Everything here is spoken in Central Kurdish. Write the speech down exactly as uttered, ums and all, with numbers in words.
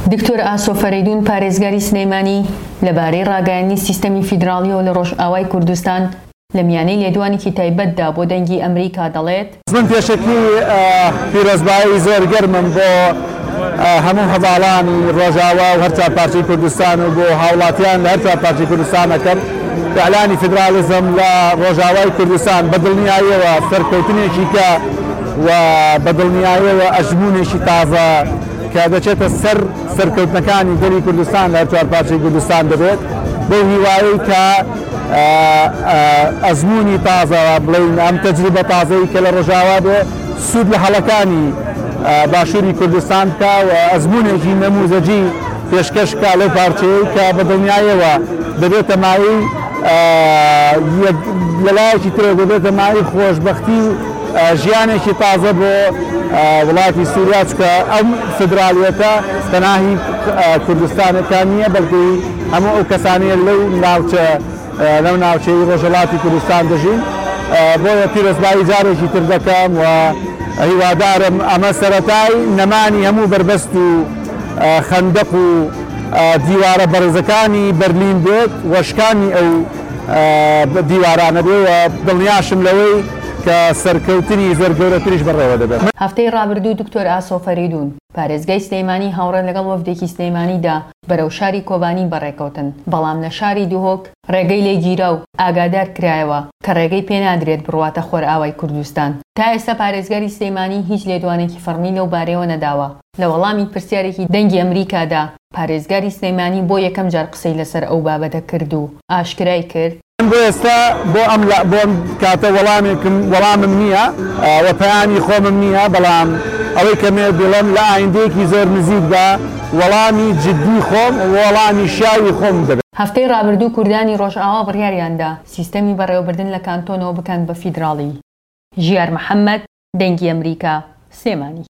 دکتۆر ئاسۆ فەریدون پارێزگاری سلێمانی لەبارەی ڕاگەیاندنی سیستەمی فیدراڵیەوە لە ڕۆژئاوای کوردستان لە میانەی لێدوانێکی تایبەتدا بۆ دەنگی ئەمریکا دەڵێت من پێشەکی پیرۆزبایی زۆر گەرمم بۆ هەموو هەواڵانی ڕۆژئاوا و هەرچا پارچەی کوردستان و بۆ هاوڵاتیان لە هەرچا پارچەی کوردستان ئەەکەم کە ئەعلانی فیدراڵیزم لە ڕۆژئاوای کوردستان بەدڵنیاییەوە سەرکەوتنێکی کە و بەدڵنیاییەوە ئەژمونێکی تازە کە دەچێتە سەر سەرکەوتنەکانی گەلی کوردستان لە چوار پارچەی کوردستان دەبێت بۆ هیوایی کە ئەزمموی تازە بڵین ئەم تەجروبە تازەی کە لە ڕۆژئاوا بێ سوود لە هەڵەکانی باشووری کوردستان بکە و ئەزمموونێکی نەموزەجی پێشکەشکا لەو پارچەیە کە بەدڵنیاییەوە دەبێتە ماوەی لەلایەکی ترە دەبێتە ماوەی خۆشبەختی ژیانێکی تازە بۆ وڵاتی سووریا چکە ئەم فیدراڵیەتە تەناهی کوردستانەکان نییە بەڵکوی هەموو ئەو کەسانەیە لەو ناوچە لەو ناوچەی ڕۆژهەڵاتی کوردستان دەژین بۆیە پیرۆزبایی جارێکی تر دەکەم و هیوادارم ئەمە سەرەتای نەمانی هەموو بربەست و خەندەق و دیوارە بەرزەکانی بەرلین بێت وەشکانی ئەو دیوارانە بێ و دڵنیاشم لەوەی کە سەرکەوتنی زۆر گەورەتریش بەڕێوە دەبێت. هەفتەی ڕابردوو دکتۆر ئاسۆ فەریدون پارێزگای سلێمانی هاوڕێ لەگەڵ وەفدێکی سلێمانیدا بەرەو شاری کۆبانی بەڕێکەوتن، بەڵام لە شاری دوهۆک ڕێگەی لێگیرا و ئاگادار کرایەوە کە ڕێگەی پێنادرێت بڕواتە خۆرئاوای کوردستان. تا ئێستا پارێزگاری سلێمانی هیچ لێدوانێکی فەرمی لەو بارەیەوە نەداوە. لە وەڵامی پرسیارێکی دەنگی ئەمریکادا پارێزگاری سلێمانی بۆ یەکەم جار قسەی لەسەر ئەو بابەتە کرد و ئاشکرای کرد بۆ ئێستا بۆ ئەم بۆ کاتە وەڵامێکم وەڵامم نییە وە پەیامی خۆمم نییە، بەڵام ئەوەی کەمێ بڵم لە ئایندەیەکی زۆر نزیکدا وەڵامی جددی خۆم وەڵامی شاوی خۆم دەبێت. هەفتەی ڕابردوو کوردانی ڕۆژئاوا بڕیاریاندا سیستەمی بەڕێوەبردن لە کانتۆنەوە بکەن بە فیدراڵی. ژیار محەممەد، دەنگی ئەمریکا، سلێمانی.